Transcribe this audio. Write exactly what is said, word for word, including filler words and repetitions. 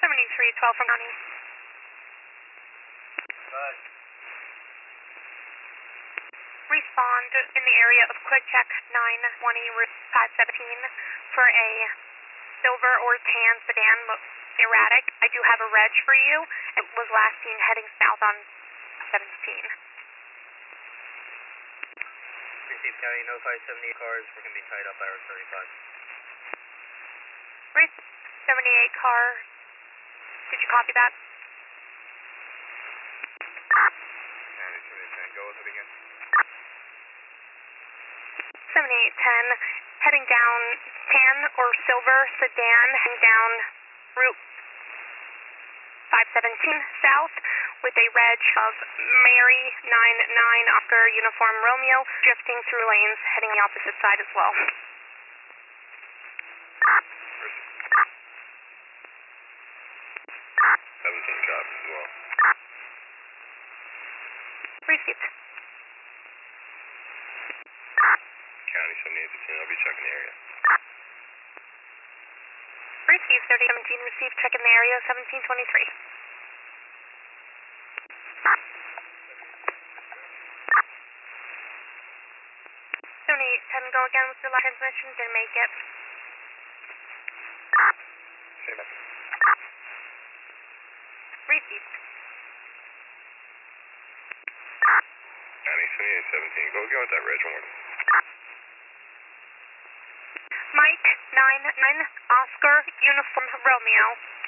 seventy-three twelve from County. Bye. Respond in the area of Quick Check nine twenty Route five seventeen for a silver or tan sedan, erratic. I do have a reg for you. It was last seen heading south on seventeen. Received County, notify seventy-eight cars. We're going to be tied up by our thirty-five. seventy-eight car. Did you copy that? County, seventy-eight ten, go with it again. seventy-eight ten, heading down tan or silver sedan, heading down Route five seventeen south with a reg of Mary nine nine Oscar Uniform Romeo, drifting through lanes, heading the opposite side as well. seventeen copies as well. Received. County, seventy-eight fifteen, I'll be checking the area. Received, thirty seventeen, received, check in the area, seventeen twenty-three. seventy-eight ten, go again with your light transmission, didn't make it. Same message. Received. County, seventy-eight seventeen, go again with that reg one. Mike nine nine Oscar Uniform Romeo.